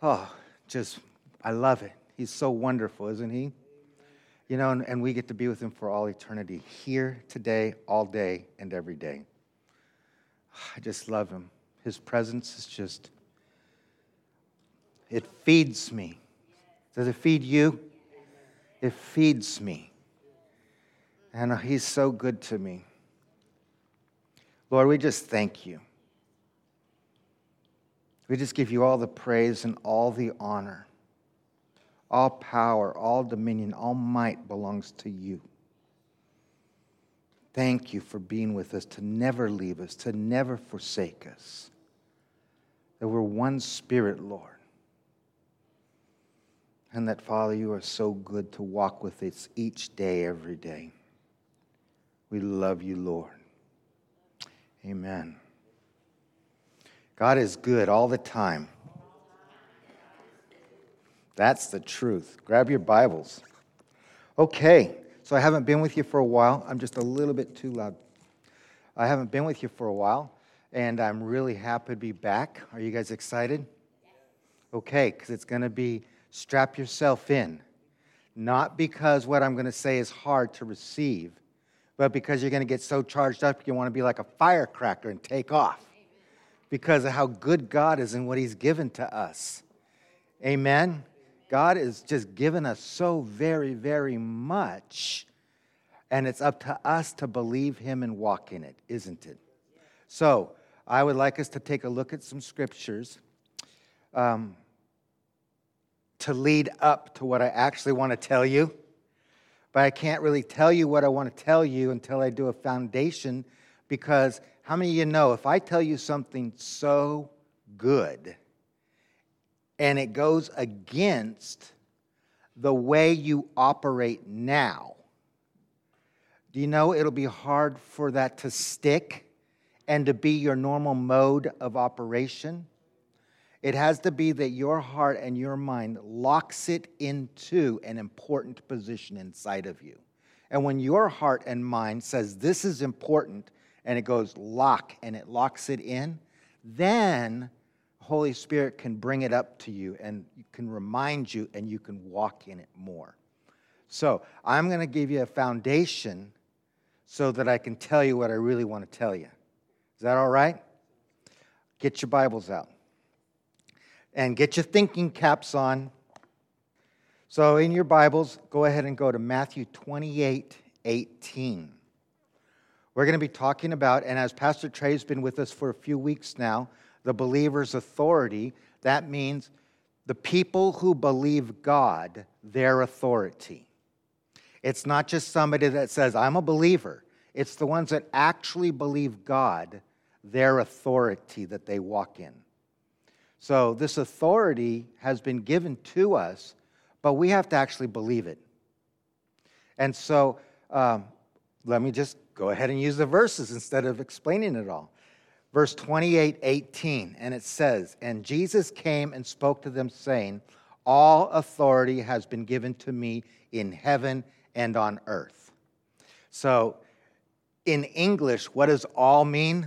Oh, I love it. He's so wonderful, isn't he? You know, and we get to be with him for all eternity, here, today, all day, and every day. I just love him. His presence is just, it feeds me. Does it feed you? It feeds me. And he's so good to me. Lord, we just thank you. We just give you all the praise and all the honor. All power, all dominion, all might belongs to you. Thank you for being with us, to never leave us, to never forsake us. That we're one spirit, Lord. And that, Father, you are so good to walk with us each day, every day. We love you, Lord. Amen. God is good all the time. That's the truth. Grab your Bibles. Okay, so I haven't been with you for a while. I'm just a little bit too loud. I haven't been with you for a while, and I'm really happy to be back. Are you guys excited? Okay, because it's going to be strap yourself in. Not because what I'm going to say is hard to receive, but because you're going to get so charged up you want to be like a firecracker and take off. Because of how good God is and what he's given to us. Amen? God has just given us so very, very much. And it's up to us to believe him and walk in it, isn't it? So, I would like us to take a look at some scriptures to lead up to what I actually want to tell you. But I can't really tell you what I want to tell you until I do a foundation, because how many of you know if I tell you something so good and it goes against the way you operate now, do you know it'll be hard for that to stick and to be your normal mode of operation? It has to be that your heart and your mind locks it into an important position inside of you. And when your heart and mind says this is important, and it goes lock, and it locks it in, then Holy Spirit can bring it up to you, and you can remind you, and you can walk in it more. So I'm going to give you a foundation so that I can tell you what I really want to tell you. Is that all right? Get your Bibles out. And get your thinking caps on. So in your Bibles, go ahead and go to Matthew 28:18. We're going to be talking about, and as Pastor Trey's been with us for a few weeks now, the believer's authority. That means the people who believe God, their authority. It's not just somebody that says, I'm a believer. It's the ones that actually believe God, their authority that they walk in. So this authority has been given to us, but we have to actually believe it. And so let me just go ahead and use the verses instead of explaining it all. Verse 28:18, and it says, and Jesus came and spoke to them, saying, all authority has been given to me in heaven and on earth. So in English, what does all mean?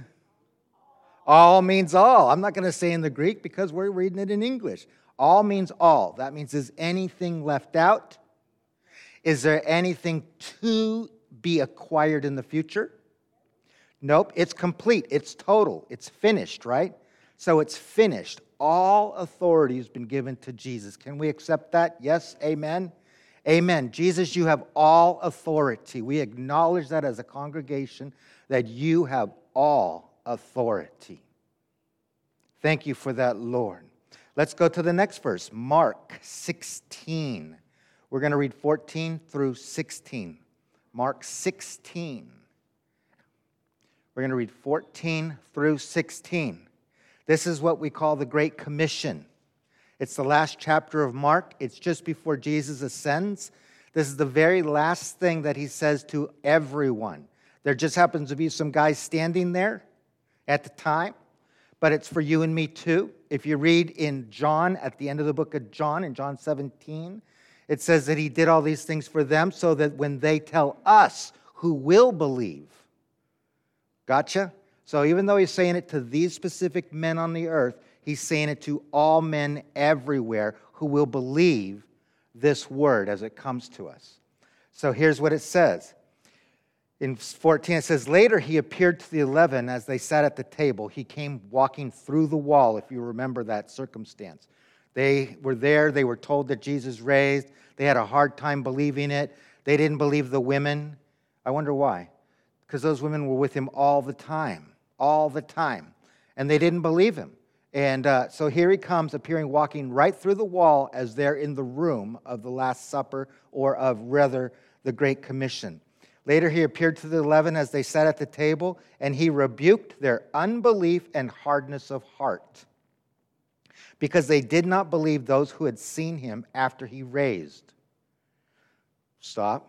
All means all. I'm not going to say in the Greek because we're reading it in English. All means all. That means, is anything left out? Is there anything to be acquired in the future? Nope, it's complete, it's total, it's finished, right? So it's finished. All authority has been given to Jesus. Can we accept that? Yes, amen? Amen. Jesus, you have all authority. We acknowledge that as a congregation, that you have all authority. Thank you for that, Lord. Let's go to the next verse, Mark 16. We're going to read 14 through 16. Mark 16. We're going to read 14 through 16. This is what we call the Great Commission. It's the last chapter of Mark. It's just before Jesus ascends. This is the very last thing that he says to everyone. There just happens to be some guys standing there at the time, but it's for you and me too. If you read in John, at the end of the book of John, in John 17, it says that he did all these things for them so that when they tell us who will believe. Gotcha? So even though he's saying it to these specific men on the earth, He's saying it to all men everywhere who will believe this word as it comes to us. So here's what it says. In 14, it says, later he appeared to the 11 as they sat at the table. He came walking through the wall, if you remember that circumstance. They were there. They were told that Jesus raised. They had a hard time believing it. They didn't believe the women. I wonder why. Because those women were with him all the time. And they didn't believe him. And so here he comes, appearing, walking right through the wall as they're in the room of the Last Supper, or of rather the Great Commission. Later he appeared to the 11 as they sat at the table, and he rebuked their unbelief and hardness of heart, because they did not believe those who had seen him after he raised. Stop.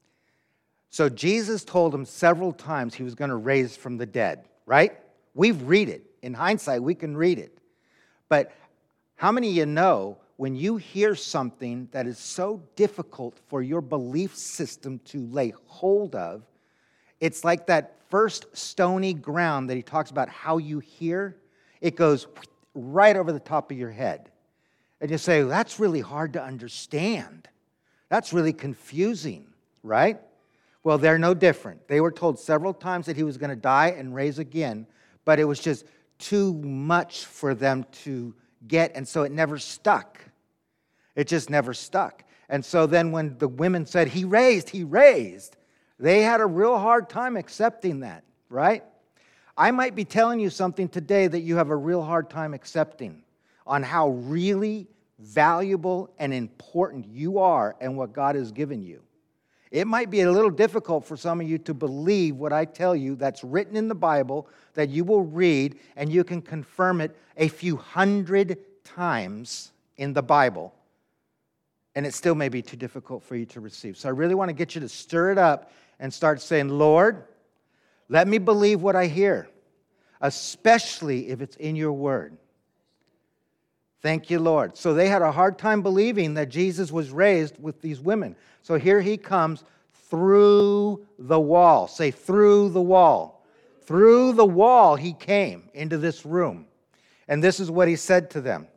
So Jesus told them several times he was going to raise from the dead, right? We read it. In hindsight, we can read it. But how many of you know when you hear something that is so difficult for your belief system to lay hold of, it's like that first stony ground that he talks about how you hear. It goes right over the top of your head. And you say, well, that's really hard to understand. That's really confusing, right? Well, they're no different. They were told several times that he was going to die and raise again, but it was just too much for them to get, and so it never stuck. It just never stuck. And so then when the women said, he raised, they had a real hard time accepting that, right? I might be telling you something today that you have a real hard time accepting on how really valuable and important you are and what God has given you. It might be a little difficult for some of you to believe what I tell you that's written in the Bible that you will read, and you can confirm it a few hundred times in the Bible, and it still may be too difficult for you to receive. So I really want to get you to stir it up and start saying, Lord, let me believe what I hear, especially if it's in your word. Thank you, Lord. So they had a hard time believing that Jesus was raised with these women. So here he comes through the wall. Say, through the wall. Through the wall he came into this room. And this is what he said to them.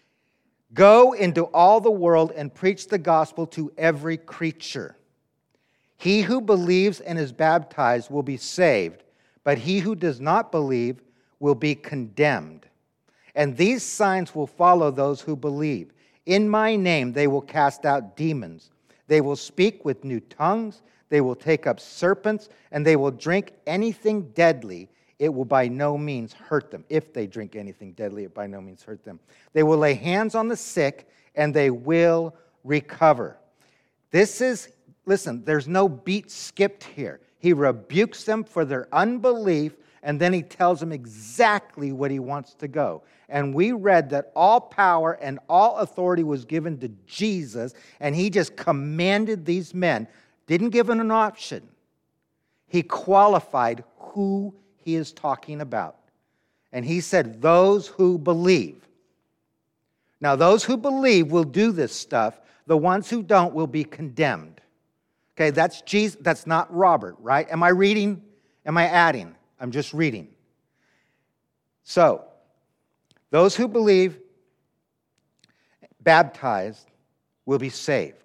Go into all the world and preach the gospel to every creature. He who believes and is baptized will be saved, but he who does not believe will be condemned. And these signs will follow those who believe. In my name they will cast out demons. They will speak with new tongues. They will take up serpents, and they will drink anything deadly. It will by no means hurt them. If they drink anything deadly, it by no means hurt them. They will lay hands on the sick, and they will recover. Listen, there's no beat skipped here. He rebukes them for their unbelief, and then he tells them exactly what he wants to go. And we read that all power and all authority was given to Jesus, and he just commanded these men, didn't give them an option. He qualified who he is talking about. And he said, those who believe. Now, those who believe will do this stuff. The ones who don't will be condemned. Okay, that's Jesus. That's not Robert, right? Am I reading? Am I adding? I'm just reading. So, those who believe, baptized, will be saved.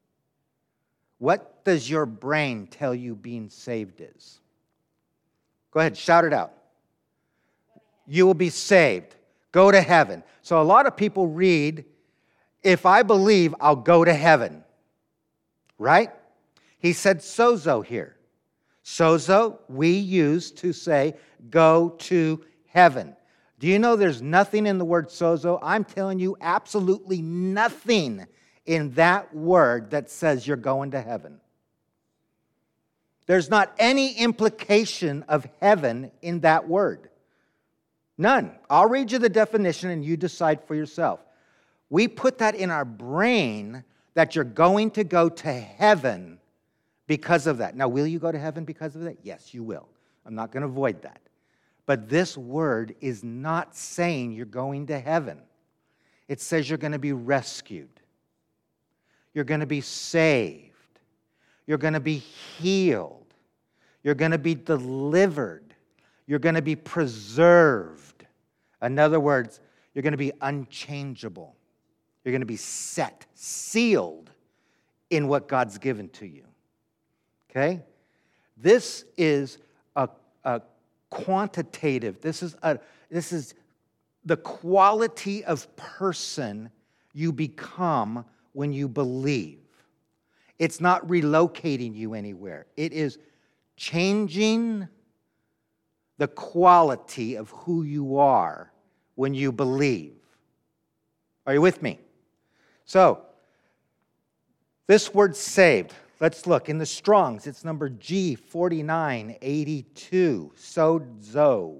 What does your brain tell you being saved is? Go ahead, shout it out. You will be saved. Go to heaven. So a lot of people read, if I believe, I'll go to heaven. Right? He said sozo here. Sozo we use to say go to heaven. Do you know there's nothing in the word sozo? I'm telling you absolutely nothing in that word that says you're going to heaven. There's not any implication of heaven in that word. None. I'll read you the definition and you decide for yourself. We put that in our brain that you're going to go to heaven because of that. Now, will you go to heaven because of that? Yes, you will. I'm not going to avoid that. But this word is not saying you're going to heaven. It says you're going to be rescued. You're going to be saved. You're going to be healed. You're going to be delivered. You're going to be preserved. In other words, You're going to be unchangeable. You're going to be set, sealed in what God's given to you. Okay? This is a quantitative, this is the quality of person you become when you believe. It's not relocating you anywhere. It is changing the quality of who you are when you believe. Are you with me? So, this word saved, let's look. In the Strong's, it's number G4982, sozo.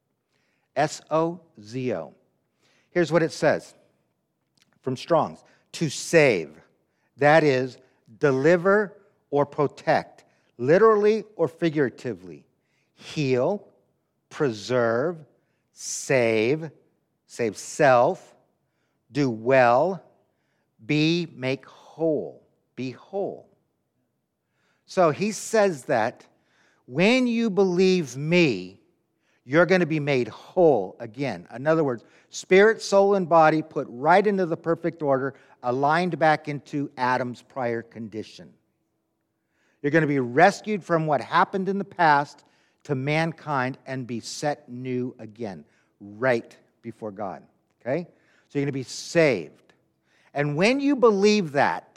S-O-Z-O. Here's what it says from Strong's. To save, that is, deliver or protect, literally or figuratively. Heal, preserve, save self, do well, make whole, be whole. So he says that when you believe me, you're going to be made whole again. In other words, spirit, soul, and body put right into the perfect order, aligned back into Adam's prior condition. You're going to be rescued from what happened in the past to mankind and be set new again, right before God. Okay? So you're going to be saved. And when you believe that,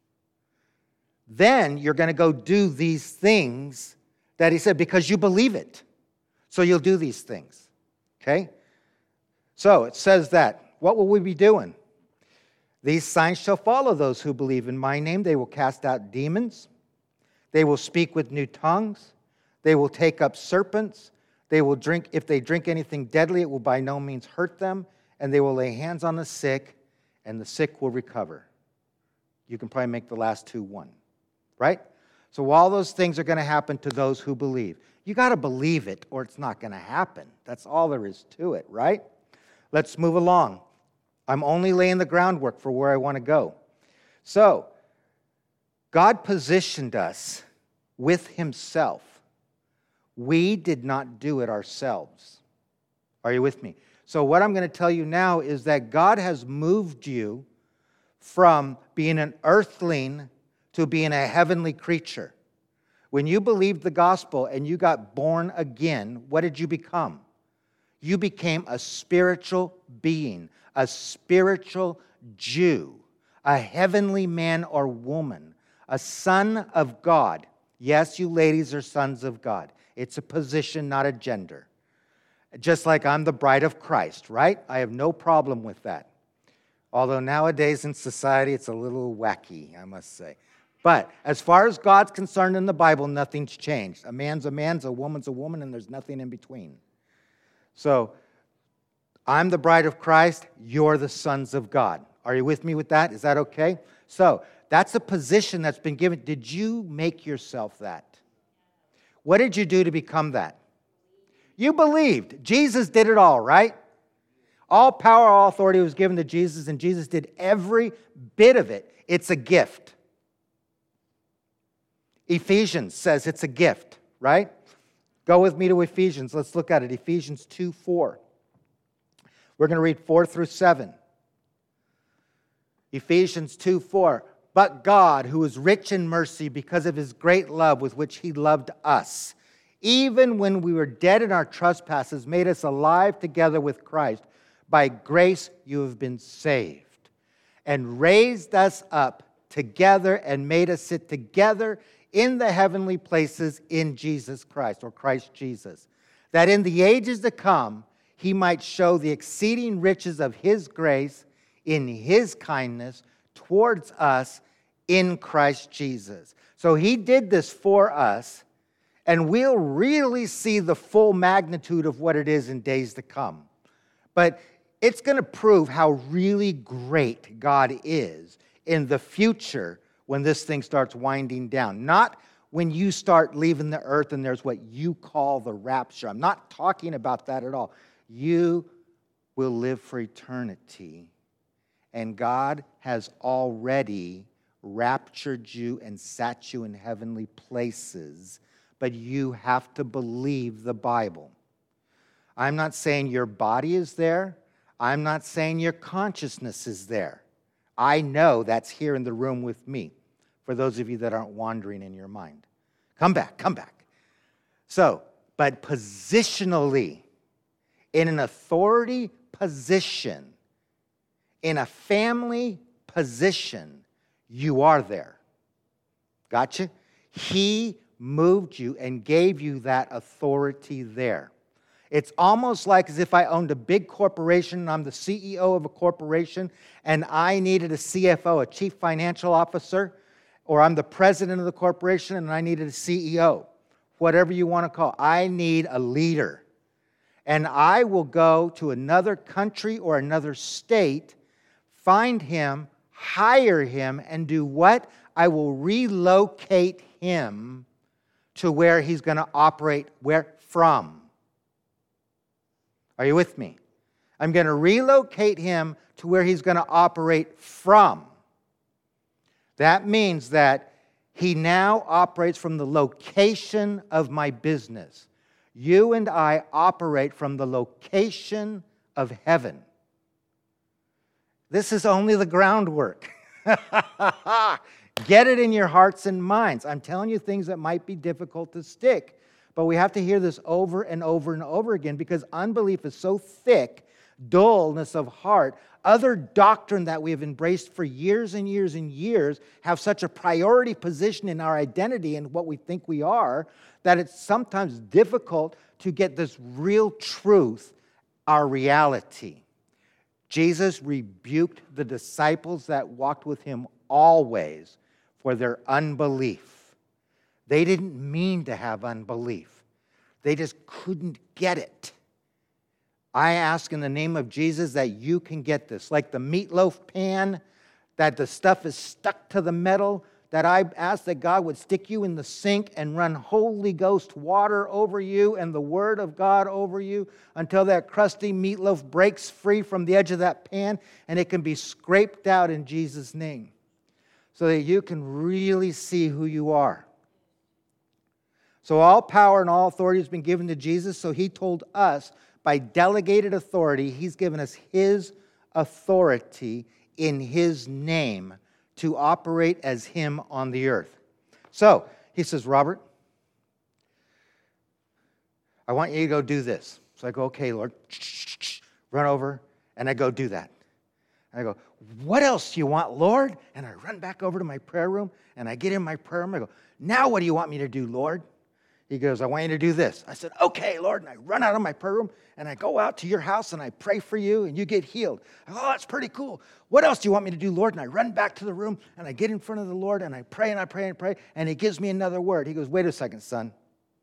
then you're going to go do these things that he said because you believe it. So you'll do these things, okay? So it says that. What will we be doing? These signs shall follow those who believe in my name. They will cast out demons. They will speak with new tongues. They will take up serpents. They will drink, if they drink anything deadly, it will by no means hurt them. And they will lay hands on the sick, and the sick will recover. You can probably make the last two one, right? So all those things are going to happen to those who believe. You got to believe it or it's not going to happen. That's all there is to it, right? Let's move along. I'm only laying the groundwork for where I want to go. So, God positioned us with himself. We did not do it ourselves. Are you with me? So what I'm going to tell you now is that God has moved you from being an earthling to being a heavenly creature. When you believed the gospel and you got born again, what did you become? You became a spiritual being, a spiritual Jew, a heavenly man or woman, a son of God. Yes, you ladies are sons of God. It's a position, not a gender. Just like I'm the bride of Christ, right? I have no problem with that. Although nowadays in society, it's a little wacky, I must say. But as far as God's concerned in the Bible, nothing's changed. A man's a man, a woman's a woman, and there's nothing in between. So, I'm the bride of Christ, you're the sons of God. Are you with me with that? Is that okay? So, that's a position that's been given. Did you make yourself that? What did you do to become that? You believed. Jesus did it all, right? All power, all authority was given to Jesus, and Jesus did every bit of it. It's a gift. Ephesians says it's a gift, right? Go with me to Ephesians. Let's look at it. Ephesians 2:4. We're going to read 4 through 7. Ephesians 2:4. But God, who is rich in mercy because of his great love with which he loved us, even when we were dead in our trespasses, made us alive together with Christ. By grace you have been saved, and raised us up together and made us sit together in the heavenly places in Jesus Christ, or Christ Jesus, that in the ages to come he might show the exceeding riches of his grace in his kindness towards us in Christ Jesus. So he did this for us, and we'll really see the full magnitude of what it is in days to come. But it's going to prove how really great God is in the future when this thing starts winding down. Not when you start leaving the earth and there's what you call the rapture. I'm not talking about that at all. You will live for eternity. And God has already raptured you and sat you in heavenly places. But you have to believe the Bible. I'm not saying your body is there. I'm not saying your consciousness is there. I know that's here in the room with me, for those of you that aren't wandering in your mind. Come back, come back. So, but positionally, in an authority position, in a family position, you are there. Gotcha? He moved you and gave you that authority there. It's almost like as if I owned a big corporation and I'm the CEO of a corporation and I needed a CFO, a chief financial officer, or I'm the president of the corporation and I needed a CEO, whatever you want to call it. I need a leader. And I will go to another country or another state, find him, hire him, and do what? I will relocate him to where he's going to operate. Where from? Are you with me? I'm going to relocate him to where he's going to operate from. That means that he now operates from the location of my business. You and I operate from the location of heaven. This is only the groundwork. Get it in your hearts and minds. I'm telling you things that might be difficult to stick. But we have to hear this over and over and over again because unbelief is so thick, dullness of heart. Other doctrine that we have embraced for years and years and years have such a priority position in our identity and what we think we are that it's sometimes difficult to get this real truth, our reality. Jesus rebuked the disciples that walked with him always for their unbelief. They didn't mean to have unbelief. They just couldn't get it. I ask in the name of Jesus that you can get this. Like the meatloaf pan, that the stuff is stuck to the metal, that I ask that God would stick you in the sink and run Holy Ghost water over you and the Word of God over you until that crusty meatloaf breaks free from the edge of that pan and it can be scraped out in Jesus' name so that you can really see who you are. So all power and all authority has been given to Jesus, so he told us by delegated authority, he's given us his authority in his name to operate as him on the earth. So he says, Robert, I want you to go do this. So I go, okay, Lord, run over, and I go do that. And I go, what else do you want, Lord? And I run back over to my prayer room, and I get in my prayer room. I go, now what do you want me to do, Lord? He goes, I want you to do this. I said, okay, Lord. And I run out of my prayer room, and I go out to your house, and I pray for you, and you get healed. I go, oh, that's pretty cool. What else do you want me to do, Lord? And I run back to the room, and I get in front of the Lord, and I pray, and I pray, and I pray, and he gives me another word. He goes, wait a second, son.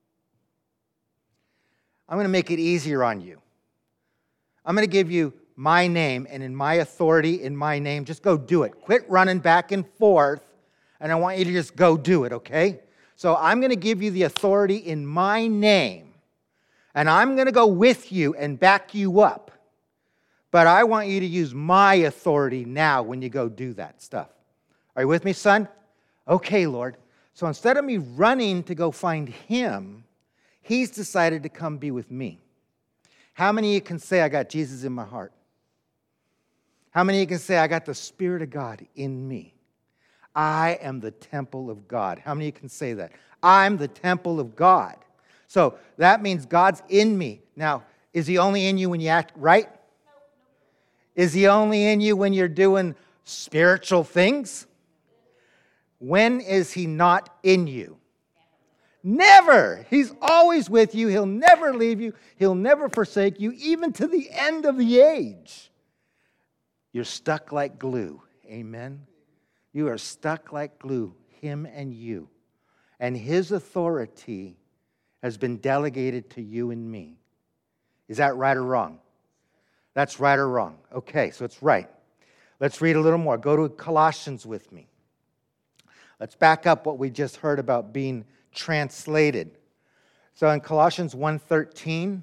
I'm going to make it easier on you. I'm going to give you my name, and in my authority, in my name, just go do it. Quit running back and forth, and I want you to just go do it, okay? So I'm going to give you the authority in my name, and I'm going to go with you and back you up. But I want you to use my authority now when you go do that stuff. Are you with me, son? Okay, Lord. So instead of me running to go find him, he's decided to come be with me. How many of you can say, I got Jesus in my heart? How many of you can say, I got the Spirit of God in me? I am the temple of God. How many of you can say that? I'm the temple of God. So that means God's in me. Now, is he only in you when you act right? Is he only in you when you're doing spiritual things? When is he not in you? Never. He's always with you. He'll never leave you. He'll never forsake you, even to the end of the age. You're stuck like glue. Amen. You are stuck like glue, him and you. And his authority has been delegated to you and me. Is that right or wrong? That's right or wrong. Okay, so it's right. Let's read a little more. Go to Colossians with me. Let's back up what we just heard about being translated. So in Colossians 1:13,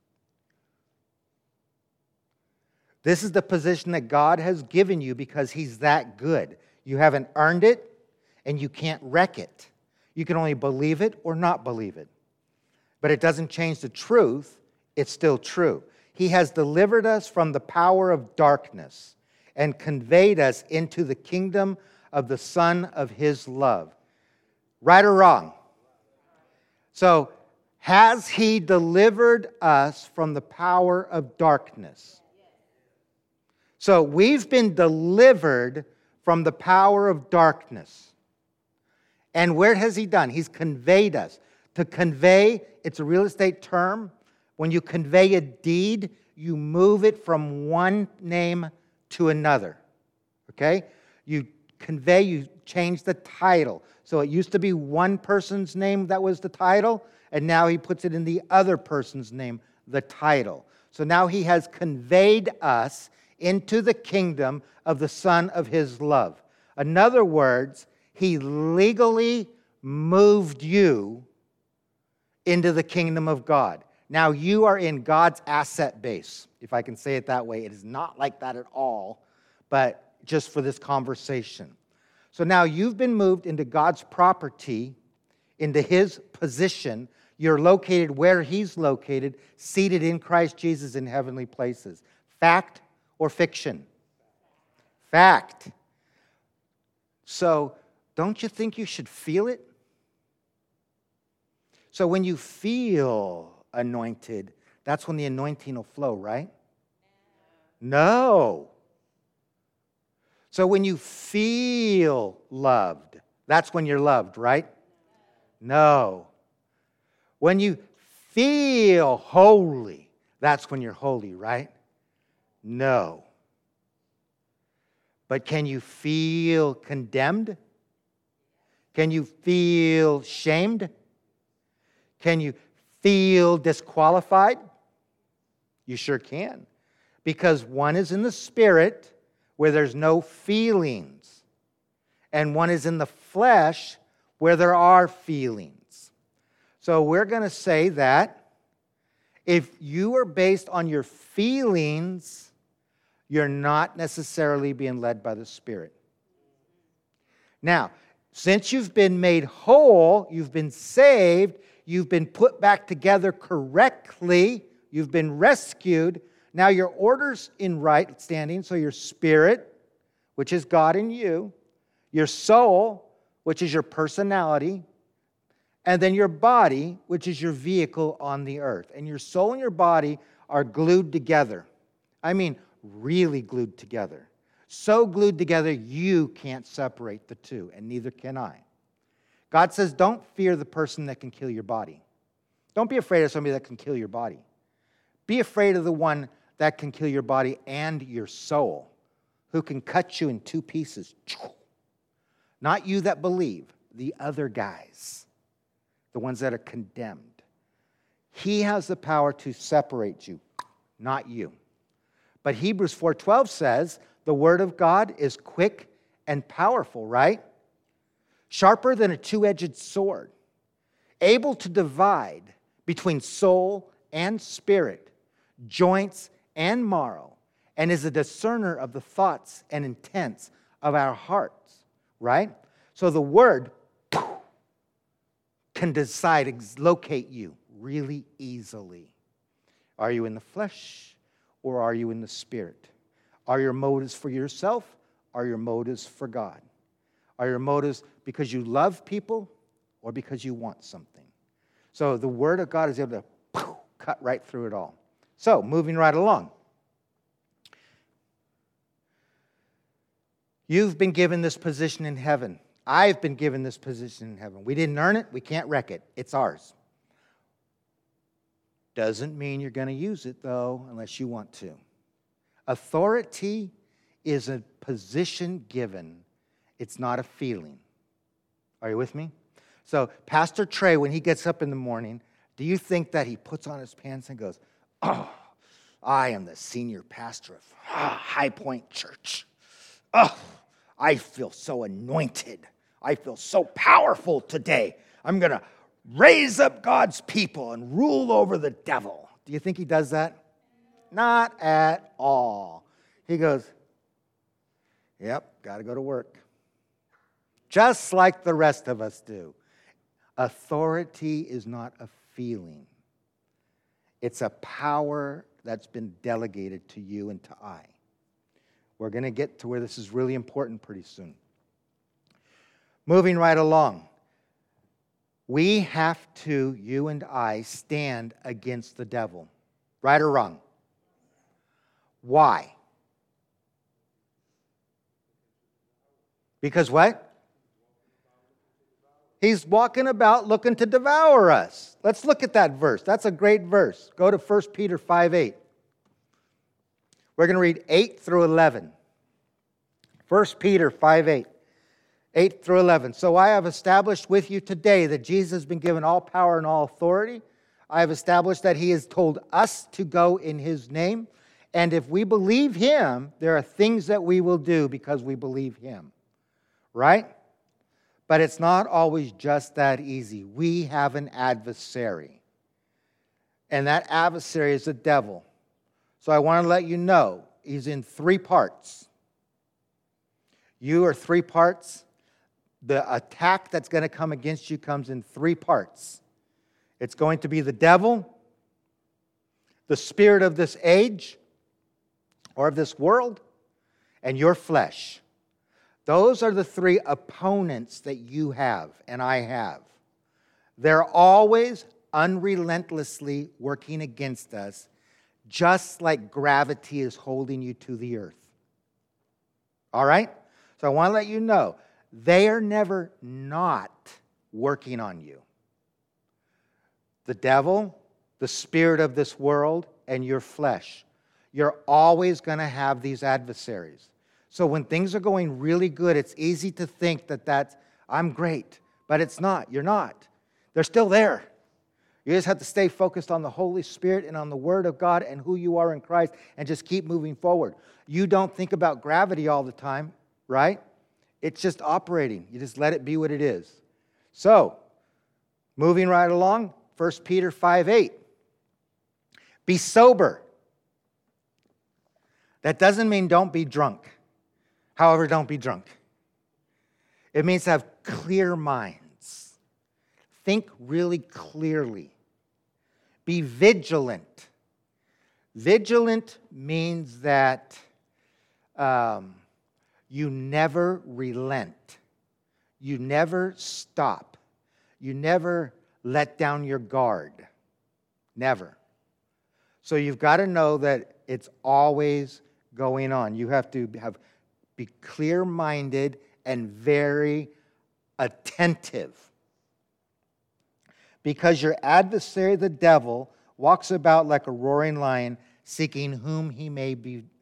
this is the position that God has given you because he's that good. You haven't earned it, and you can't wreck it. You can only believe it or not believe it. But it doesn't change the truth. It's still true. He has delivered us from the power of darkness and conveyed us into the kingdom of the Son of His love. Right or wrong? So, has He delivered us from the power of darkness? So, we've been delivered from the power of darkness. And where has He done? He's conveyed us. To convey, it's a real estate term. When you convey a deed, you move it from one name to another. Okay? You convey, you change the title. So it used to be one person's name that was the title, and now He puts it in the other person's name, the title. So now He has conveyed us into the kingdom of the Son of His love. In other words, He legally moved you into the kingdom of God. Now you are in God's asset base, if I can say it that way. It is not like that at all, but just for this conversation. So now you've been moved into God's property, into His position. You're located where He's located, seated in Christ Jesus in heavenly places. Fact or fiction? Fact. So don't you think you should feel it? So when you feel anointed, that's when the anointing will flow, right? No. So when you feel loved, that's when you're loved, right? No. When you feel holy, that's when you're holy, right? No. But can you feel condemned? Can you feel shamed? Can you feel disqualified? You sure can. Because one is in the spirit where there's no feelings, and one is in the flesh where there are feelings. So we're going to say that if you are based on your feelings, you're not necessarily being led by the Spirit. Now, since you've been made whole, you've been saved, you've been put back together correctly, you've been rescued, now your order's in right standing, so your spirit, which is God in you, your soul, which is your personality, and then your body, which is your vehicle on the earth. And your soul and your body are glued together. I mean, really glued together. So glued together, you can't separate the two, and neither can I. God says, don't fear the person that can kill your body. Don't be afraid of somebody that can kill your body. Be afraid of the one that can kill your body and your soul, who can cut you in two pieces. Not you that believe, the other guys, the ones that are condemned. He has the power to separate you, not you. But Hebrews 4:12 says, the word of God is quick and powerful, right? Sharper than a two-edged sword, able to divide between soul and spirit, joints and marrow, and is a discerner of the thoughts and intents of our hearts, right? So the word can decide, locate you really easily. Are you in the flesh or are you in the spirit? Are your motives for yourself? Are your motives for God? Are your motives because you love people or because you want something? So the Word of God is able to cut right through it all. So, moving right along. You've been given this position in heaven. I've been given this position in heaven. We didn't earn it. We can't wreck it. It's ours. Doesn't mean you're going to use it, though, unless you want to. Authority is a position given. It's not a feeling. Are you with me? So Pastor Trey, when he gets up in the morning, do you think that he puts on his pants and goes, oh, I am the senior pastor of High Point Church. Oh, I feel so anointed. I feel so powerful today. I'm going to raise up God's people and rule over the devil. Do you think he does that? Not at all. He goes, yep, got to go to work. Just like the rest of us do. Authority is not a feeling. It's a power that's been delegated to you and to I. We're going to get to where this is really important pretty soon. Moving right along. We have to, you and I, stand against the devil. Right or wrong? Why? Because what? He's walking about looking to devour us. Let's look at that verse. That's a great verse. Go to 1 Peter 5:8. We're going to read 8 through 11. 1 Peter 5:8. 8 through 11. So I have established with you today that Jesus has been given all power and all authority. I have established that he has told us to go in his name. And if we believe him, there are things that we will do because we believe him. Right? But it's not always just that easy. We have an adversary. And that adversary is the devil. So I want to let you know, he's in 3 parts. You are 3 parts. The attack that's going to come against you comes in 3 parts. It's going to be the devil, the spirit of this age, or of this world, and your flesh. Those are the 3 opponents that you have and I have. They're always unrelentlessly working against us, just like gravity is holding you to the earth. All right? So I want to let you know, they are never not working on you. The devil, the spirit of this world, and your flesh. You're always going to have these adversaries. So when things are going really good, it's easy to think that I'm great. But it's not. You're not. They're still there. You just have to stay focused on the Holy Spirit and on the Word of God and who you are in Christ and just keep moving forward. You don't think about gravity all the time, right? It's just operating. You just let it be what it is. So, moving right along, 1 Peter 5:8. Be sober. That doesn't mean don't be drunk. However, don't be drunk. It means to have clear minds. Think really clearly. Be vigilant. Vigilant means that you never relent. You never stop. You never let down your guard. Never. So you've got to know that it's always going on. You have to be clear-minded and very attentive. Because your adversary, the devil, walks about like a roaring lion, seeking whom he may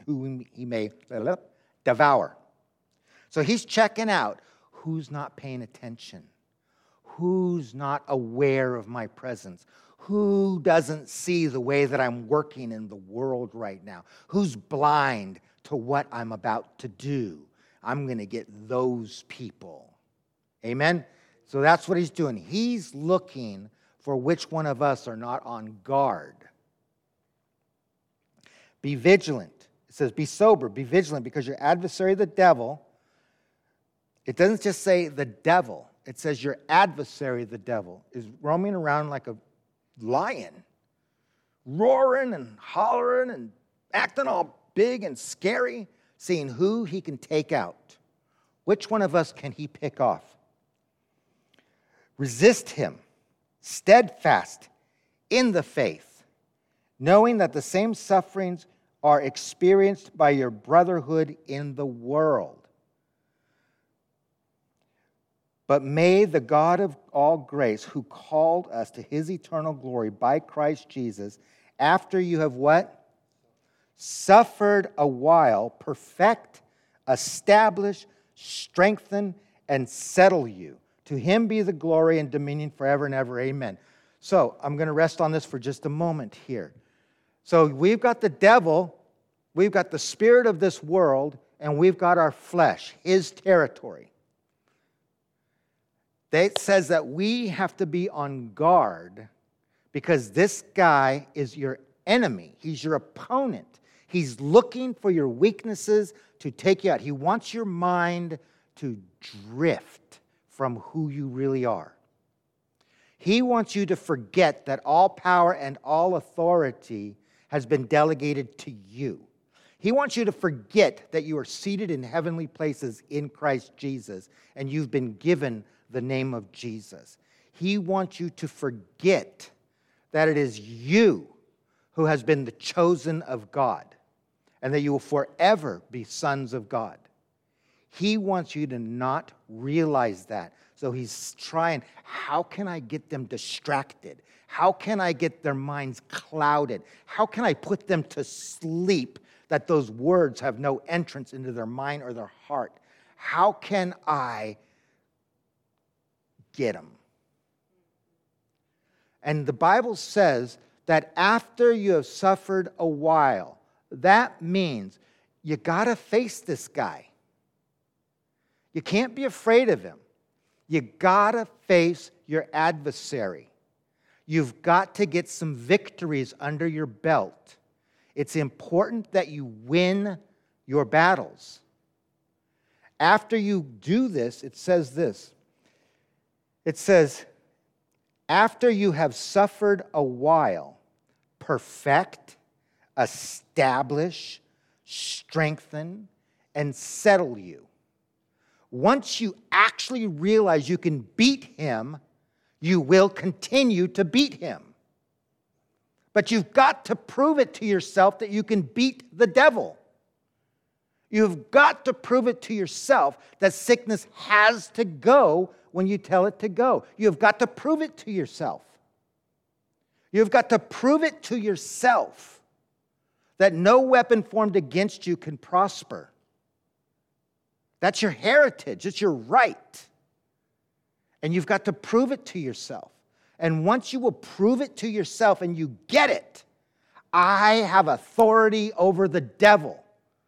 devour. So he's checking out who's not paying attention, who's not aware of my presence, who doesn't see the way that I'm working in the world right now, who's blind to what I'm about to do. I'm going to get those people. Amen? So that's what he's doing. He's looking for which one of us are not on guard. Be vigilant. It says be sober, be vigilant, because your adversary, the devil, it doesn't just say the devil. It says your adversary, the devil, is roaming around like a lion, roaring and hollering and acting all big and scary, seeing who he can take out. Which one of us can he pick off? Resist him, steadfast in the faith, knowing that the same sufferings are experienced by your brotherhood in the world. But may the God of all grace, who called us to his eternal glory by Christ Jesus, after you have what? Suffered a while, perfect, establish, strengthen, and settle you. To him be the glory and dominion forever and ever. Amen. So I'm going to rest on this for just a moment here. So we've got the devil, we've got the spirit of this world, and we've got our flesh, his territory. It says that we have to be on guard because this guy is your enemy. He's your opponent. He's looking for your weaknesses to take you out. He wants your mind to drift from who you really are. He wants you to forget that all power and all authority has been delegated to you. He wants you to forget that you are seated in heavenly places in Christ Jesus, and you've been given the name of Jesus. He wants you to forget that it is you who has been the chosen of God, and that you will forever be sons of God. He wants you to not realize that. So he's trying, how can I get them distracted? How can I get their minds clouded? How can I put them to sleep that those words have no entrance into their mind or their heart? How can I get them? And the Bible says that after you have suffered a while, that means you got to face this guy. You can't be afraid of him. You got to face your adversary. You've got to get some victories under your belt. It's important that you win your battles. After you do this, it says this. It says, after you have suffered a while, perfect, establish, strengthen, and settle you. Once you actually realize you can beat him, you will continue to beat him. But you've got to prove it to yourself that you can beat the devil. You've got to prove it to yourself that sickness has to go when you tell it to go. You've got to prove it to yourself. You've got to prove it to yourself that no weapon formed against you can prosper. That's your heritage. It's your right. And you've got to prove it to yourself. And once you will prove it to yourself and you get it, I have authority over the devil.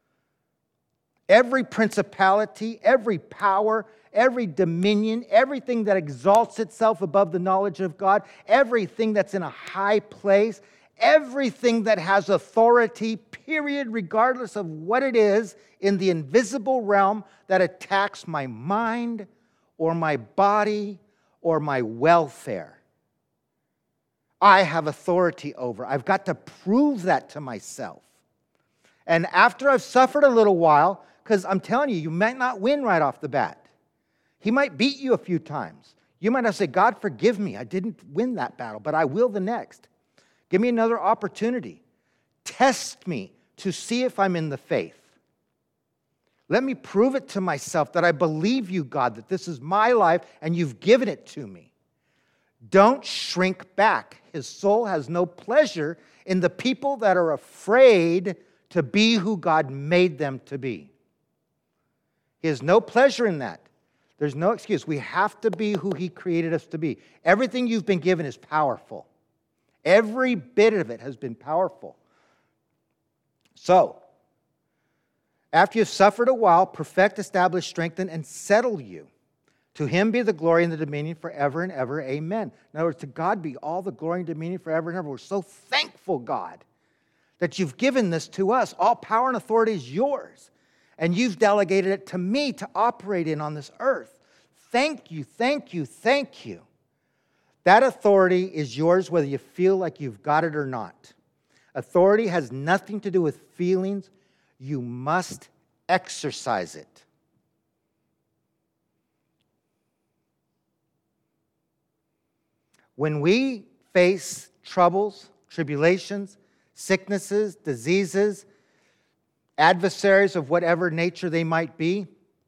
Every principality, every power, every dominion, everything that exalts itself above the knowledge of God, everything that's in a high place, everything that has authority, period, regardless of what it is in the invisible realm that attacks my mind or my body or my welfare. I have authority over. I've got to prove that to myself. And after I've suffered a little while, because I'm telling you, you might not win right off the bat. He might beat you a few times. You might have to say, God, forgive me. I didn't win that battle, but I will the next. Give me another opportunity. Test me to see if I'm in the faith. Let me prove it to myself that I believe you, God, that this is my life and you've given it to me. Don't shrink back. His soul has no pleasure in the people that are afraid to be who God made them to be. He has no pleasure in that. There's no excuse. We have to be who he created us to be. Everything you've been given is powerful. Every bit of it has been powerful. So, after you've suffered a while, perfect, establish, strengthen, and settle you. To him be the glory and the dominion forever and ever. Amen. In other words, to God be all the glory and dominion forever and ever. We're so thankful, God, that you've given this to us. All power and authority is yours. And you've delegated it to me to operate in on this earth. Thank you, thank you, thank you. That authority is yours whether you feel like you've got it or not. Authority has nothing to do with feelings. You must exercise it. When we face troubles, tribulations, sicknesses, diseases, adversaries of whatever nature they might be,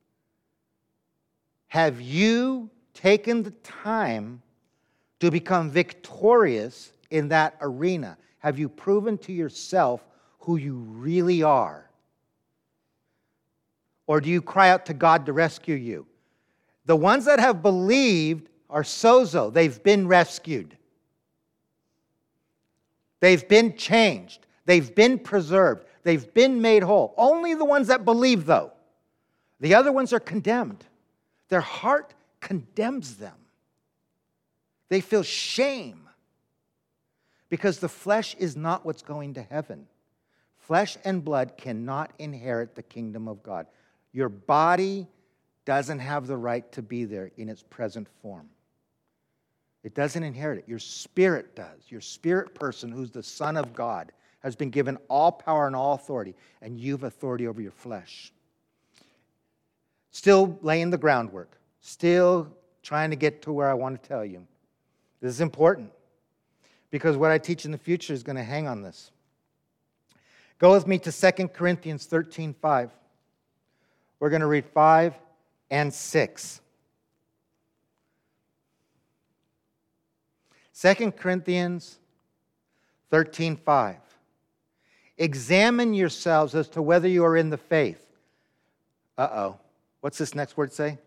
have you taken the time to become victorious in that arena? Have you proven to yourself who you really are? Or do you cry out to God to rescue you? The ones that have believed are sozo. They've been rescued. They've been changed. They've been preserved. They've been made whole. Only the ones that believe, though. The other ones are condemned. Their heart condemns them. They feel shame because the flesh is not what's going to heaven. Flesh and blood cannot inherit the kingdom of God. Your body doesn't have the right to be there in its present form. It doesn't inherit it. Your spirit does. Your spirit person, who's the Son of God, has been given all power and all authority, and you've authority over your flesh. Still laying the groundwork. Still trying to get to where I want to tell you. This is important because what I teach in the future is going to hang on this. Go with me to 2 Corinthians 13:5. We're going to read 5 and 6. 2 Corinthians 13:5. Examine yourselves as to whether you are in the faith. What's this next word say?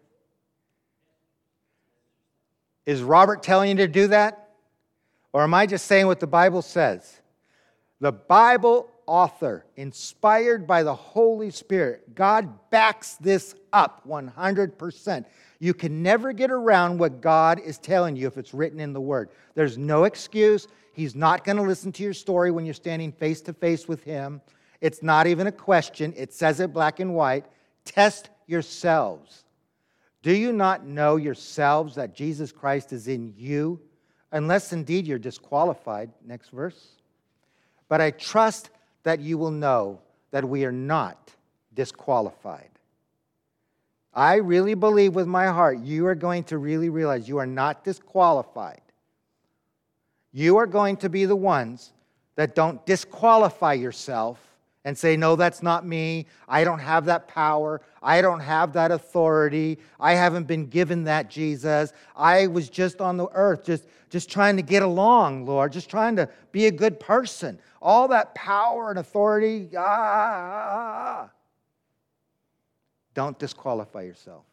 Is Robert telling you to do that? Or am I just saying what the Bible says? The Bible author, inspired by the Holy Spirit, God backs this up 100%. You can never get around what God is telling you if it's written in the Word. There's no excuse. He's not going to listen to your story when you're standing face to face with Him. It's not even a question. It says it black and white. Test yourselves. Do you not know yourselves that Jesus Christ is in you, unless indeed you're disqualified? Next verse. But I trust that you will know that we are not disqualified. I really believe with my heart you are going to really realize you are not disqualified. You are going to be the ones that don't disqualify yourself and say, no, that's not me. I don't have that power. I don't have that authority. I haven't been given that, Jesus. I was just on the earth, just trying to get along, Lord, just trying to be a good person. All that power and authority, Don't disqualify yourself.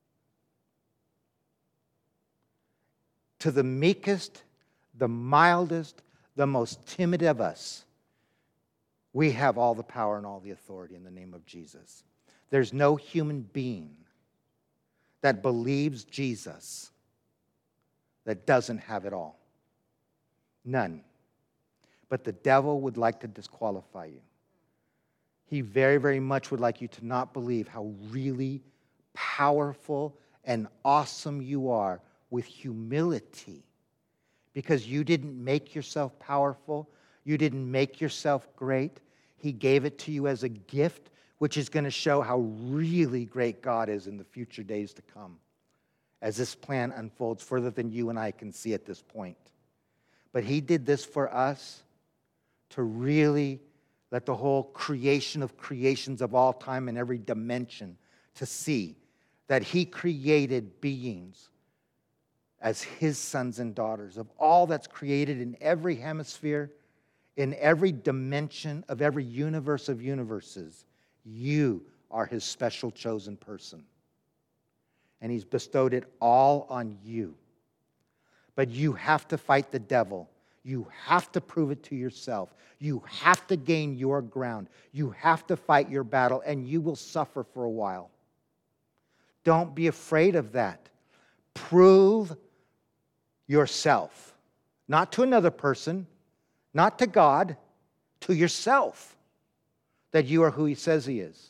To the meekest, the mildest, the most timid of us, we have all the power and all the authority in the name of Jesus. There's no human being that believes Jesus that doesn't have it all. None. But the devil would like to disqualify you. He very, very much would like you to not believe how really powerful and awesome you are with humility. Because you didn't make yourself powerful. You didn't make yourself great. He gave it to you as a gift, which is going to show how really great God is in the future days to come, as this plan unfolds further than you and I can see at this point. But He did this for us to really let the whole creation of creations of all time and every dimension to see that He created beings as His sons and daughters, of all that's created in every hemisphere, in every dimension of every universe of universes. You are His special chosen person. And He's bestowed it all on you. But you have to fight the devil. You have to prove it to yourself. You have to gain your ground. You have to fight your battle, and you will suffer for a while. Don't be afraid of that. Prove yourself. Not to another person, not to God, to yourself, that you are who He says He is.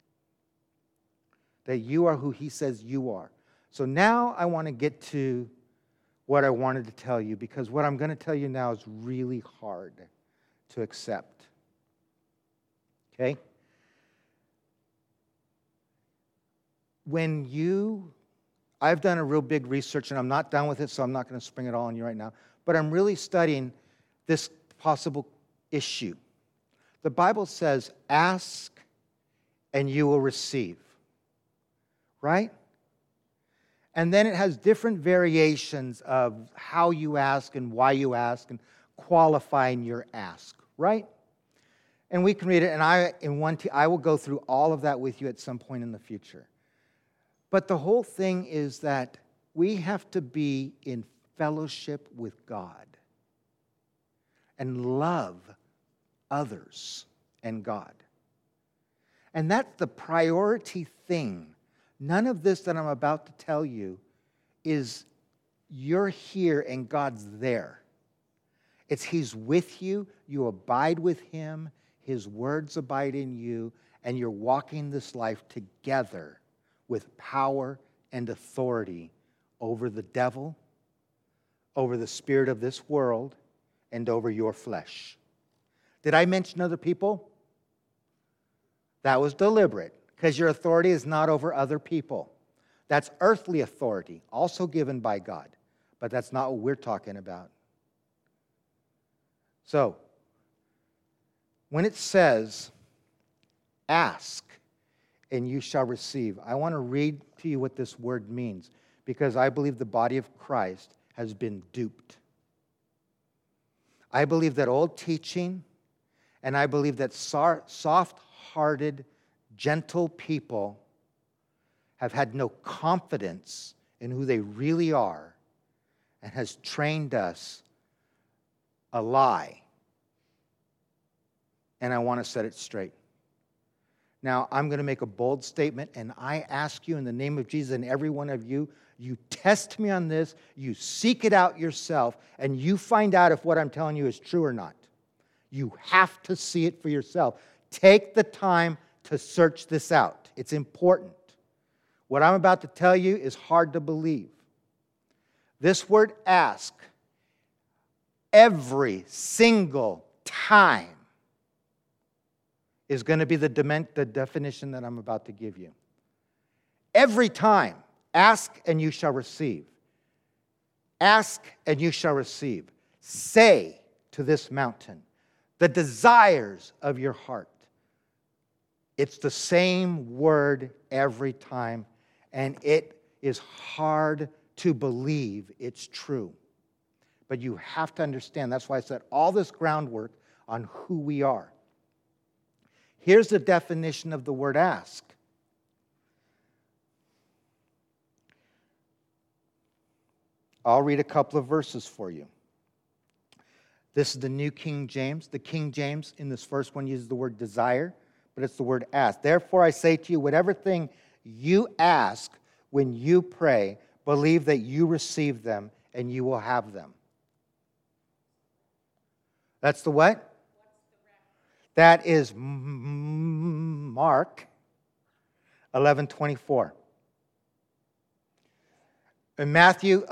That you are who He says you are. So now I want to get to what I wanted to tell you, because what I'm going to tell you now is really hard to accept. Okay? I've done a real big research, and I'm not done with it, so I'm not going to spring it all on you right now, but I'm really studying this possible issue. The Bible says, ask and you will receive. Right? And then it has different variations of how you ask and why you ask and qualifying your ask. Right? And we can read it, and I will go through all of that with you at some point in the future. But the whole thing is that we have to be in fellowship with God and love others and God. And that's the priority thing. None of this that I'm about to tell you is you're here and God's there. It's He's with you, you abide with Him, His words abide in you, and you're walking this life together with power and authority over the devil, over the spirit of this world, and over your flesh. Did I mention other people? That was deliberate, because your authority is not over other people. That's earthly authority, also given by God. But that's not what we're talking about. So, when it says, ask and you shall receive, I want to read to you what this word means, because I believe the body of Christ has been duped. I believe that old teaching, and I believe that soft-hearted, gentle people have had no confidence in who they really are and has trained us a lie. And I want to set it straight. Now, I'm going to make a bold statement, and I ask you in the name of Jesus and every one of you, you test me on this, you seek it out yourself, and you find out if what I'm telling you is true or not. You have to see it for yourself. Take the time to search this out. It's important. What I'm about to tell you is hard to believe. This word ask, every single time, is going to be the definition that I'm about to give you. Every time, ask and you shall receive. Ask and you shall receive. Say to this mountain, the desires of your heart. It's the same word every time, and it is hard to believe it's true. But you have to understand, that's why I said all this groundwork on who we are. Here's the definition of the word ask. I'll read a couple of verses for you. This is the New King James. The King James in this first one uses the word desire, but it's the word ask. Therefore I say to you, whatever thing you ask when you pray, believe that you receive them and you will have them. That's the what? That is Mark 11:24. In Matthew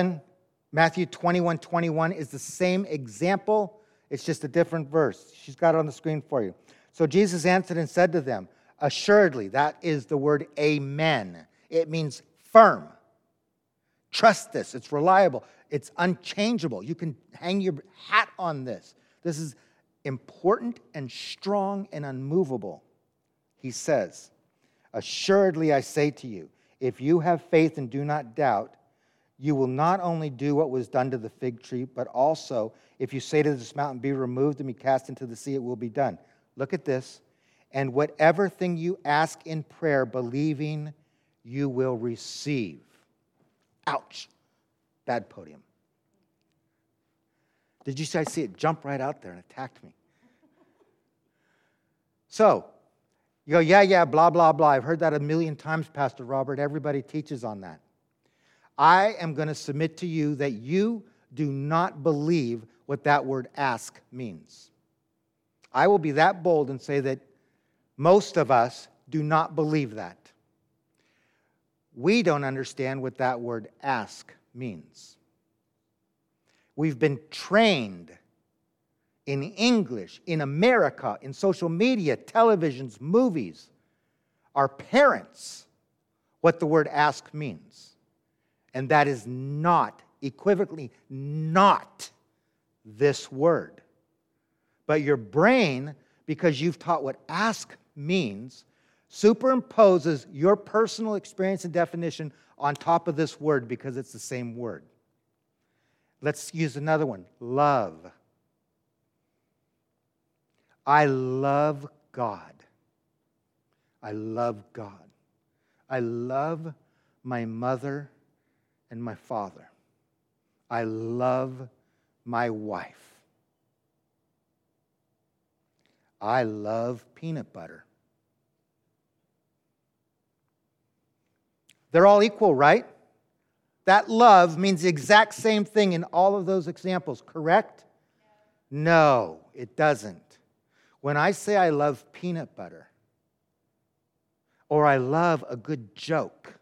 21:21 is the same example. It's just a different verse. She's got it on the screen for you. So Jesus answered and said to them, assuredly, that is the word amen. It means firm. Trust this. It's reliable. It's unchangeable. You can hang your hat on this. This is important and strong and unmovable. He says, assuredly I say to you, if you have faith and do not doubt, you will not only do what was done to the fig tree, but also if you say to this mountain, be removed and be cast into the sea, it will be done. Look at this. And whatever thing you ask in prayer, believing, you will receive. Ouch. Bad podium. Did you see I see it jump right out there and attacked me? So, you go, yeah, blah, blah, blah. I've heard that a million times, Pastor Robert. Everybody teaches on that. I am going to submit to you that you do not believe what that word ask means. I will be that bold and say that most of us do not believe that. We don't understand what that word ask means. We've been trained in English, in America, in social media, televisions, movies, our parents, what the word ask means. And that is not, equivocally, not this word. But your brain, because you've taught what ask means, superimposes your personal experience and definition on top of this word because it's the same word. Let's use another one. Love. I love God. I love God. I love my mother and my father. I love my wife. I love peanut butter. They're all equal, right? That love means the exact same thing in all of those examples, correct? No, it doesn't. When I say I love peanut butter, or I love a good joke,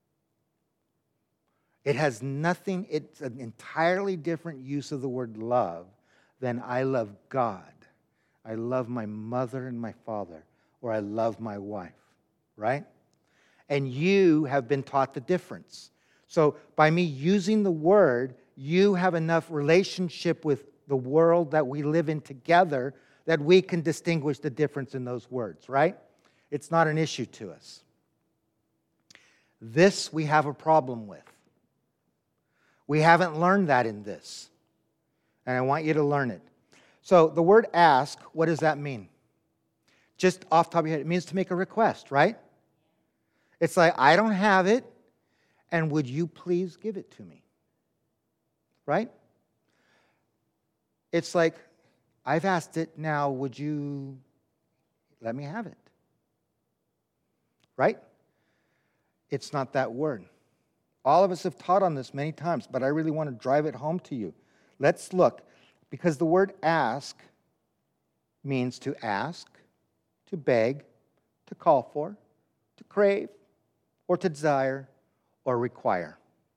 it has nothing, it's an entirely different use of the word love than I love God. I love my mother and my father, or I love my wife, right? And you have been taught the difference. So by me using the word, you have enough relationship with the world that we live in together that we can distinguish the difference in those words, right? It's not an issue to us. This we have a problem with. We haven't learned that in this. And I want you to learn it. So the word ask, what does that mean? Just off the top of your head, it means to make a request, right? It's like, I don't have it, and would you please give it to me? Right? It's like, I've asked it, now would you let me have it? Right? It's not that word. All of us have taught on this many times, but I really want to drive it home to you. Let's look, because the word ask means to ask, to beg, to call for, to crave, or to desire, or require.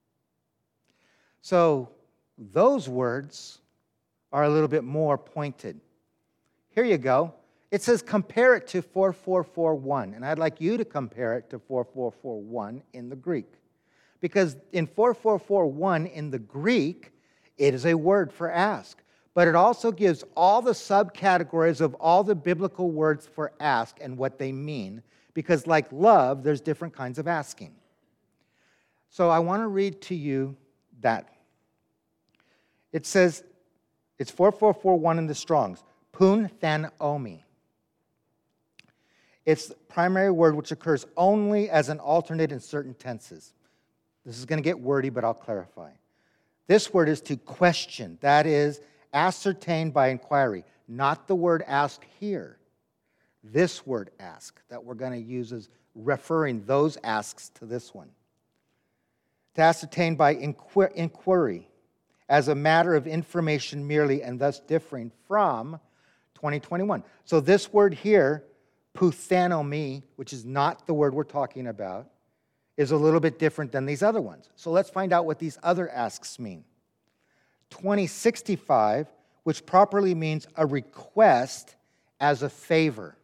So those words are a little bit more pointed. Here you go. It says compare it to 4441, and I'd like you to compare it to 4441 in the Greek. Because in 4441 in the Greek, it is a word for ask. But it also gives all the subcategories of all the biblical words for ask and what they mean. Because like love, there's different kinds of asking. So I want to read to you that. It says, it's 4441 in the Strongs, pun than omi. It's the primary word which occurs only as an alternate in certain tenses. This is going to get wordy, but I'll clarify. This word is to question, that is, ascertain by inquiry, not the word ask here. This word ask that we're going to use is referring those asks to this one. To ascertain by inquiry, as a matter of information merely, and thus differing from 2021. So this word here, puthanomi, which is not the word we're talking about, is a little bit different than these other ones. So let's find out what these other asks mean. 2065, which properly means a request as a favor.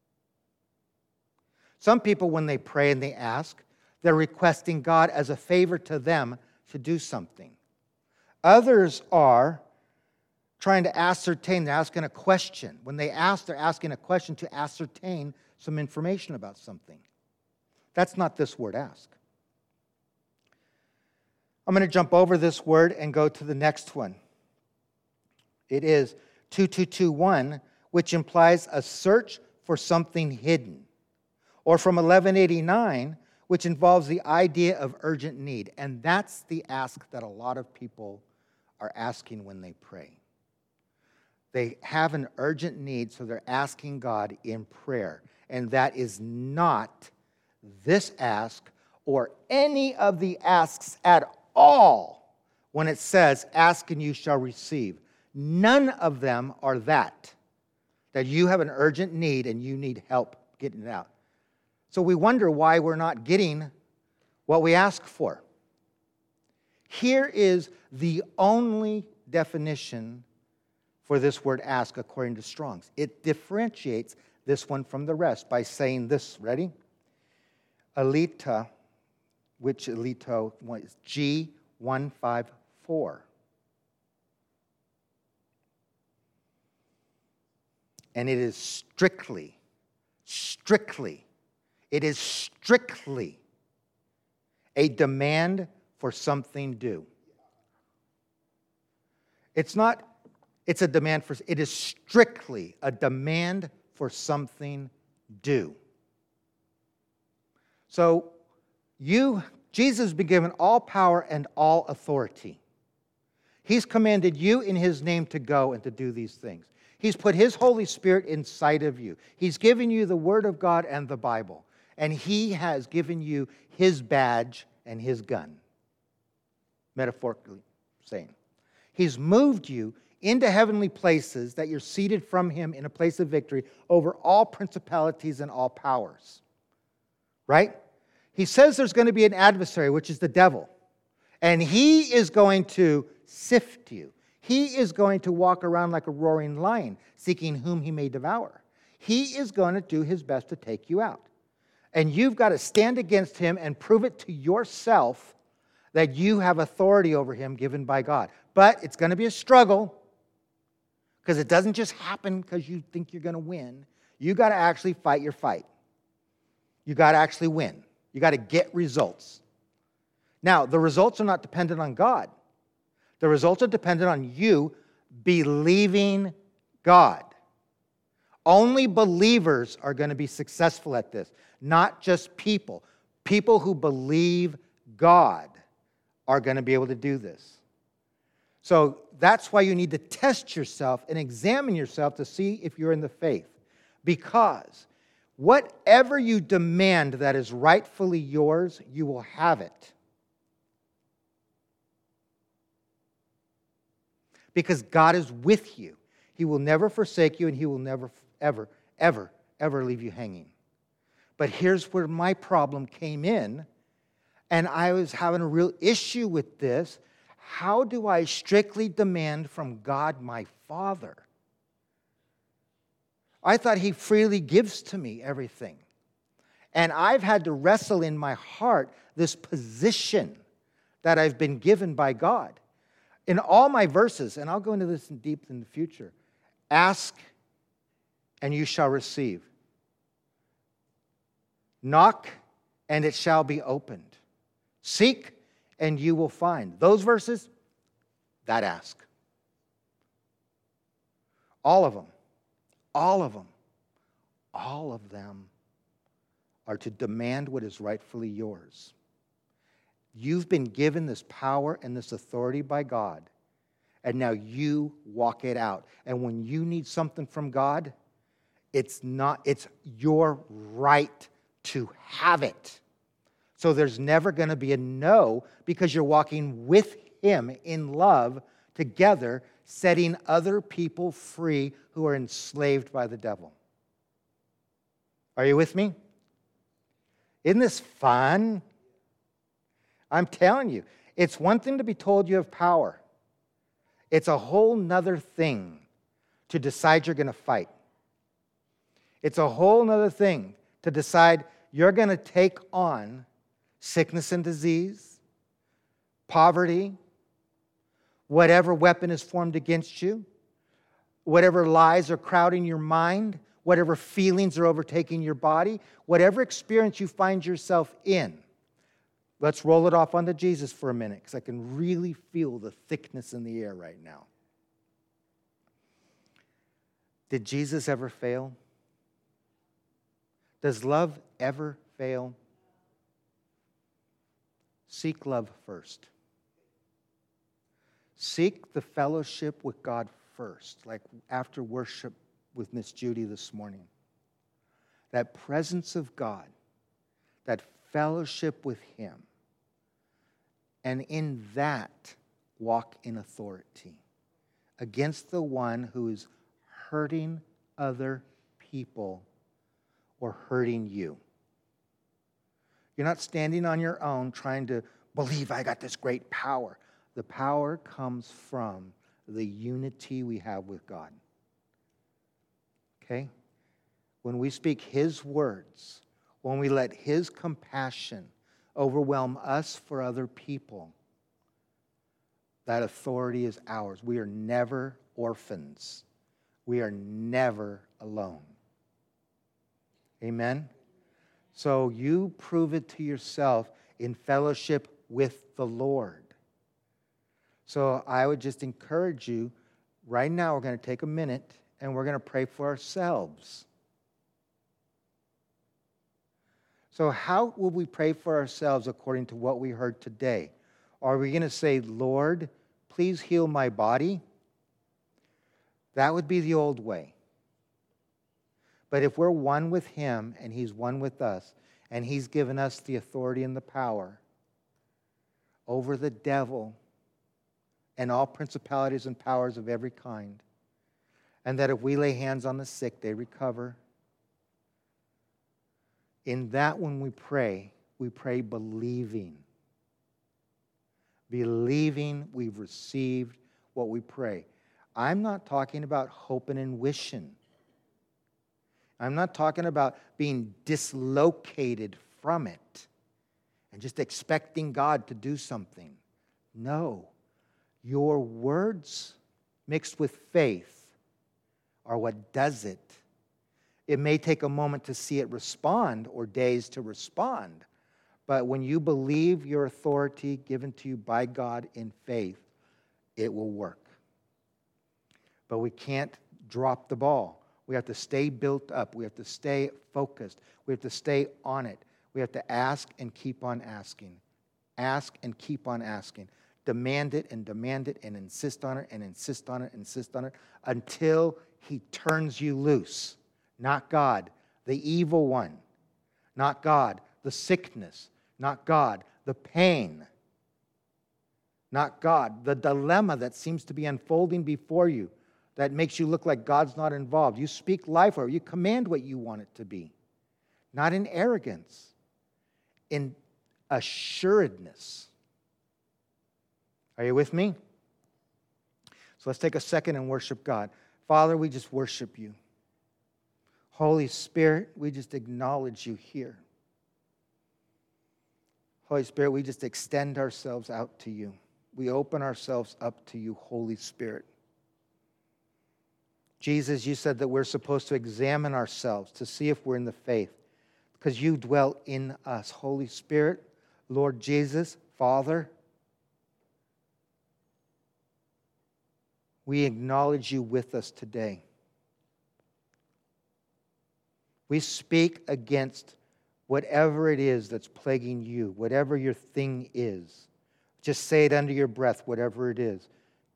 Some people, when they pray and they ask, they're requesting God as a favor to them to do something. Others are trying to ascertain, they're asking a question. When they ask, they're asking a question to ascertain some information about something. That's not this word ask. I'm going to jump over this word and go to the next one. It is 2221, which implies a search for something hidden. Or from 1189, which involves the idea of urgent need. And that's the ask that a lot of people are asking when they pray. They have an urgent need, so they're asking God in prayer. And that is not this ask or any of the asks at all when it says, ask and you shall receive. None of them are that you have an urgent need and you need help getting it out. So we wonder why we're not getting what we ask for. Here is the only definition for this word ask according to Strong's. It differentiates this one from the rest by saying this, ready? Alita, which alito is G154. And it is strictly a demand for something due. It's a demand for, it is strictly a demand for something due. So Jesus has been given all power and all authority. He's commanded you in his name to go and to do these things. He's put his Holy Spirit inside of you. He's given you the Word of God and the Bible. And he has given you his badge and his gun, metaphorically saying. He's moved you into heavenly places that you're seated from him in a place of victory over all principalities and all powers. Right? He says there's going to be an adversary, which is the devil. And he is going to sift you. He is going to walk around like a roaring lion, seeking whom he may devour. He is going to do his best to take you out. And you've got to stand against him and prove it to yourself that you have authority over him given by God. But it's going to be a struggle, because it doesn't just happen because you think you're going to win. You got to actually fight your fight. You got to actually win. You got to get results. Now, the results are not dependent on God. The results are dependent on you believing God. Only believers are going to be successful at this, not just people. People who believe God are going to be able to do this. So that's why you need to test yourself and examine yourself to see if you're in the faith. Because whatever you demand that is rightfully yours, you will have it. Because God is with you. He will never forsake you, and he will never, ever, ever, ever leave you hanging. But here's where my problem came in, and I was having a real issue with this. How do I strictly demand from God my Father? I thought he freely gives to me everything. And I've had to wrestle in my heart this position that I've been given by God. In all my verses, and I'll go into this in deep in the future, ask and you shall receive. Knock and it shall be opened. Seek and you will find. Those verses, that ask. All of them. All of them. All of them are to demand what is rightfully yours. You've been given this power and this authority by God, and now you walk it out. And when you need something from God, it's your right to have it. So there's never going to be a no, because you're walking with him in love together, setting other people free who are enslaved by the devil. Are you with me? Isn't this fun? I'm telling you, it's one thing to be told you have power. It's a whole nother thing to decide you're going to fight. It's a whole nother thing to decide you're going to take on sickness and disease, poverty, whatever weapon is formed against you, whatever lies are crowding your mind, whatever feelings are overtaking your body, whatever experience you find yourself in. Let's roll it off onto Jesus for a minute, because I can really feel the thickness in the air right now. Did Jesus ever fail? Does love ever fail? Seek love first. Seek the fellowship with God first, like after worship with Miss Judy this morning. That presence of God, that fellowship with him. And in that, walk in authority against the one who is hurting other people or hurting you. You're not standing on your own trying to believe I got this great power. The power comes from the unity we have with God. Okay? When we speak his words, when we let his compassion overwhelm us for other people, that authority is ours. We are never orphans. We are never alone. Amen? So you prove it to yourself in fellowship with the Lord. So I would just encourage you, right now we're going to take a minute and we're going to pray for ourselves. So how will we pray for ourselves according to what we heard today? Are we going to say, Lord, please heal my body? That would be the old way. But if we're one with him and he's one with us, and he's given us the authority and the power over the devil and all principalities and powers of every kind, and that if we lay hands on the sick, they recover. In that, when we pray believing. Believing we've received what we pray. I'm not talking about hoping and wishing. I'm not talking about being dislocated from it and just expecting God to do something. No. Your words mixed with faith are what does it. It may take a moment to see it respond or days to respond, but when you believe your authority given to you by God in faith, it will work. But we can't drop the ball. We have to stay built up. We have to stay focused. We have to stay on it. We have to ask and keep on asking. Ask and keep on asking. Demand it and insist on it and insist on it and insist on it until he turns you loose. Not God, the evil one. Not God, the sickness. Not God, the pain. Not God, the dilemma that seems to be unfolding before you that makes you look like God's not involved. You speak life over it. You command what you want it to be. Not in arrogance, in assuredness. Are you with me? So let's take a second and worship God. Father, we just worship you. Holy Spirit, we just acknowledge you here. Holy Spirit, we just extend ourselves out to you. We open ourselves up to you, Holy Spirit. Jesus, you said that we're supposed to examine ourselves to see if we're in the faith because you dwell in us. Holy Spirit, Lord Jesus, Father, we acknowledge you with us today. We speak against whatever it is that's plaguing you, whatever your thing is. Just say it under your breath, whatever it is.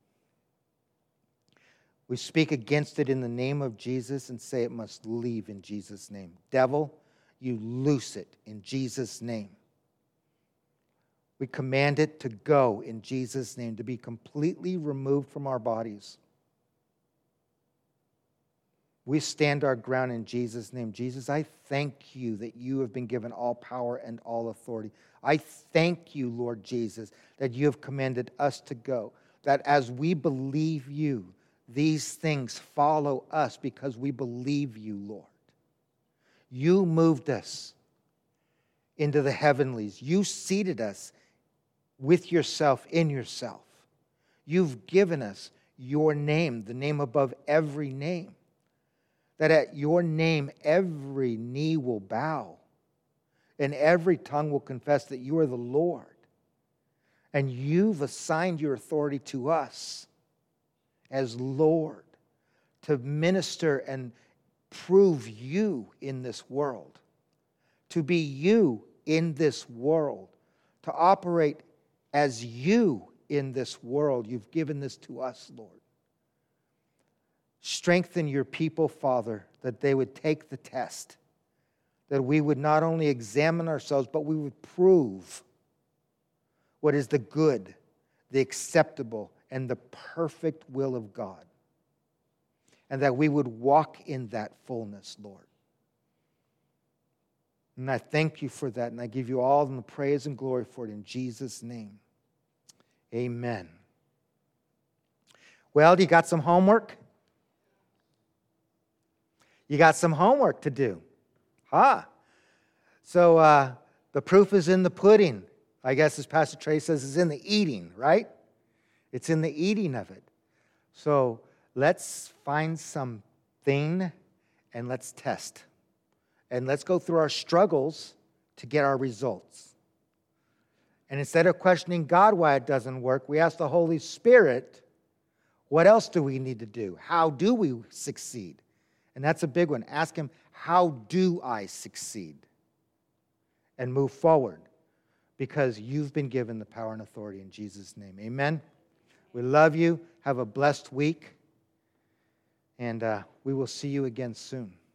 We speak against it in the name of Jesus and say it must leave in Jesus' name. Devil, you loose it in Jesus' name. We command it to go in Jesus' name, to be completely removed from our bodies. We stand our ground in Jesus' name. Jesus, I thank you that you have been given all power and all authority. I thank you, Lord Jesus, that you have commanded us to go, that as we believe you, these things follow us because we believe you, Lord. You moved us into the heavenlies. You seated us with yourself in yourself. You've given us your name, the name above every name. That at your name every knee will bow and every tongue will confess that you are the Lord. And you've assigned your authority to us as Lord to minister and prove you in this world, to be you in this world, to operate as you in this world. You've given this to us, Lord. Strengthen your people, Father, that they would take the test, that we would not only examine ourselves, but we would prove what is the good, the acceptable, and the perfect will of God. And that we would walk in that fullness, Lord. And I thank you for that, and I give you all the praise and glory for it in Jesus' name. Amen. Well, you got some homework? You got some homework to do. So the proof is in the pudding. I guess as Pastor Trey says, is in the eating, right? It's in the eating of it. So let's find something and let's test. And let's go through our struggles to get our results. And instead of questioning God why it doesn't work, we ask the Holy Spirit, what else do we need to do? How do we succeed? And that's a big one. Ask him, how do I succeed? And move forward. Because you've been given the power and authority in Jesus' name. Amen. We love you. Have a blessed week. And we will see you again soon.